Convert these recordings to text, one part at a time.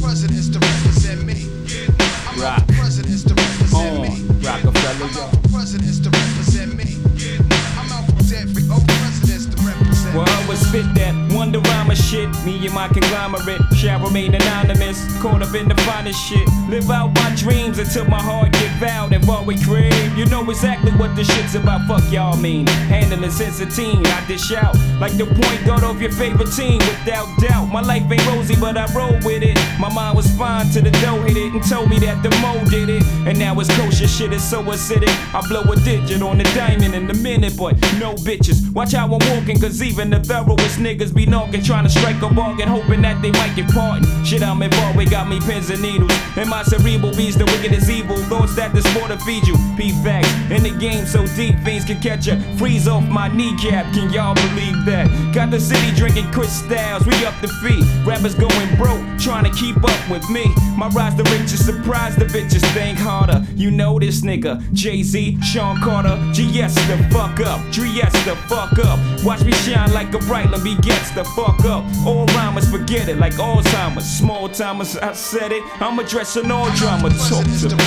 presidents to represent me. I'm out for presidents to represent me. Rockefeller, I'm out for presidents to represent me. I'm out for every presidents to represent me. well, I would spit that wonder rhymer shit. Me and my conglomerate shall remain anonymous. Caught up in the finest shit. Live out my dreams until my heart get vowed and what we crave. You know exactly what this shit's about. Fuck y'all mean. Handling since a teen, I dish out like the point guard of your favorite team. Without doubt, my life ain't rosy, but I roll with it. My mind was fine till the dough hit it and told me that the mo did it. And now it's kosher shit, it's so acidic. I blow a digit on the diamond in a minute, but no bitches. Watch how I'm walking, cause even the thoroughest niggas be knocking, trying to strike a bargain, hoping that they might get pardoned. Shit, I'm involved, we got me pins and needles. And my cerebral beats the wicked as evil. Thoughts that this more to feed you. P-facts in the game so deep, fiends can catch ya. Freeze off my kneecap, can y'all believe that? Got the city drinking crystals, we up the feet. Rappers going broke, trying to keep up with me. My rise the riches, surprise the bitches, think harder. You know this nigga, Jay-Z, Sean Carter, GS the fuck up, Dries the fuck up. Watch me shine like a Brightland, begets the fuck up. All rhymers forget it like Alzheimer's. Small timers, I said it, I'm addressing all drama. Talk to me.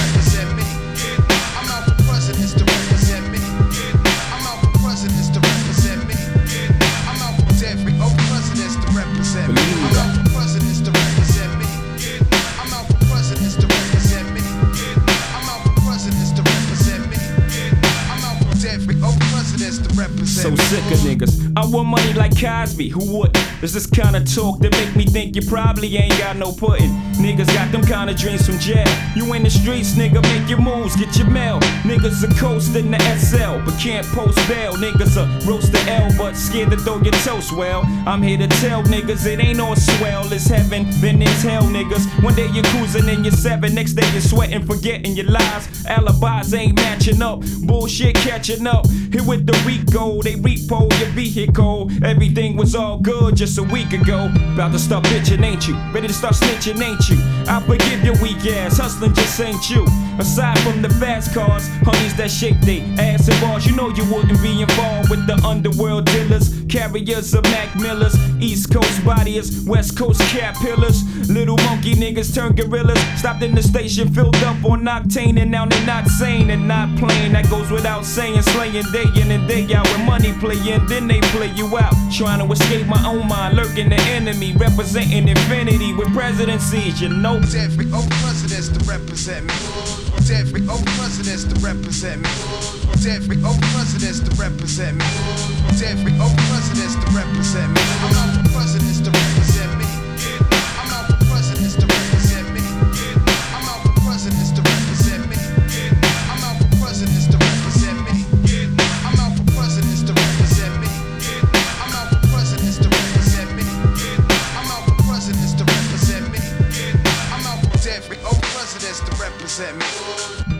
I'm out for presidents to represent me. I'm out for presidents to represent me. I'm out for every presidents to represent me. I'm out for presidents to represent me. I'm out for presidents to represent me. I'm out for presidents to represent me. I'm out for every presidents to represent me. So sick of niggas. I want money like Cosby, who would? There's this kind of talk that make me think you probably ain't got no pudding. Niggas got them kind of dreams from jail. You in the streets, nigga, make your moves, get your mail. Niggas are coasting the SL, but can't post bail. Niggas are roast the L, but scared to throw your toast. Well, I'm here to tell niggas it ain't all swell. It's heaven, then it's hell, niggas. One day you're cruising in your 7, next day you're sweating, forgetting your lies. Alibis ain't matching up, bullshit catching up. Here with the Rico, they repo your vehicle. Everything was all good just a week ago. About to start bitching, ain't you? Ready to start snitching, ain't you? I forgive your weak ass, hustling just ain't you. Aside from the fast cars, honeys that shake they ass and bars, you know you wouldn't be involved with the underworld dealers, carriers of Mac Millers, East Coast bodiers, West Coast cat pillars. Little monkey niggas turn gorillas. Stopped in the station, filled up on octane, and now they not sane and not playing. That goes without saying, slaying day in and day out. When money playing, then they play you out. Trying to escape my own mind, lurking the enemy, representing infinity with presidencies, you know. Every presidents to represent me. Every presidents to represent me. Every presidents to represent me. Every presidents to represent me. I'm out for presidents to represent me. I'm out for presidents to represent me. I'm out for presidents to represent me. I'm out for presidents to represent me. I'm out for presidents to represent me. I'm out for presidents to represent me. I'm out for presidents to represent me. I'm out for every presidents to represent me.